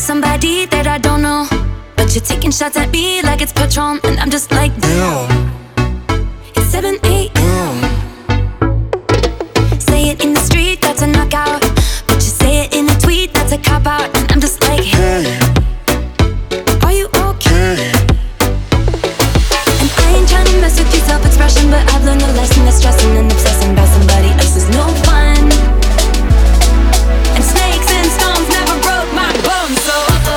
somebody that I don't know, but you're taking shots at me like it's Patron, and I'm just like, damn. It's 7 a.m. Say it in the street, that's a knockout, but you say it in a tweet, that's a cop-out, and I'm just like, hey, are you okay? And I ain't trying to mess with your self-expression, but I've learned a lesson that stressing and obsessing about somebody else is no fun. And snakes and stones never broke my bones, so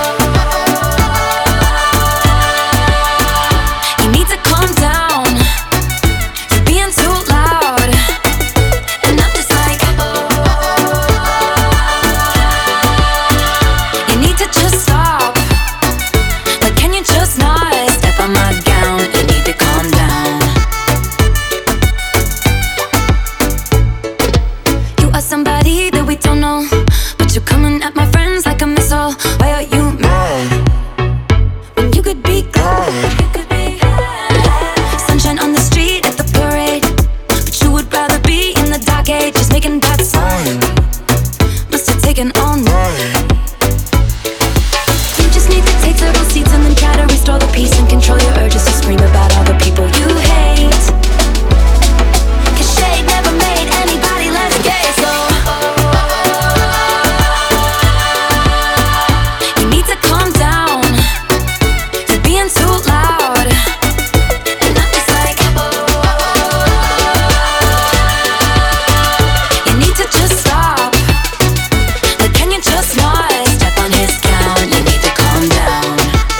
you need to calm down. You're being too loud, and I'm just like, you need to just stop. Like, can you just not step on my gown? You need to calm down. You are somebody that we don't know, but you're coming at my friends like a missile. Why are you mad when you could be glad? Sunshine on the street at the parade, but you would rather be in the dark age, just making bad signs. Must have taken all night. You just need to take several seats and then try to restore the peace and control your urges to scream about all the people you hate. 'Cause shade never made anybody less gay, so you need to calm down. You're being too loud, and I'm just like, you need to just stop. Like, can you just not step on his gown? You need to calm down.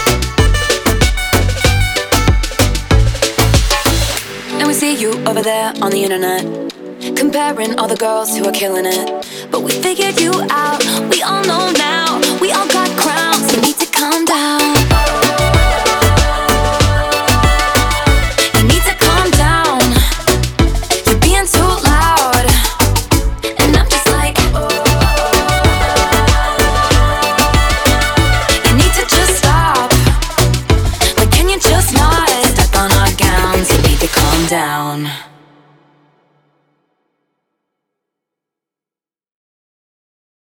And we see you over there on the internet, comparing all the girls who are killing it. But we figured you out, we all know now. We all got crowns, you need to calm down. You need to calm down. You're being too loud, and I'm just like, you need to just stop. Like, can you just not step on our gowns? You need to calm down.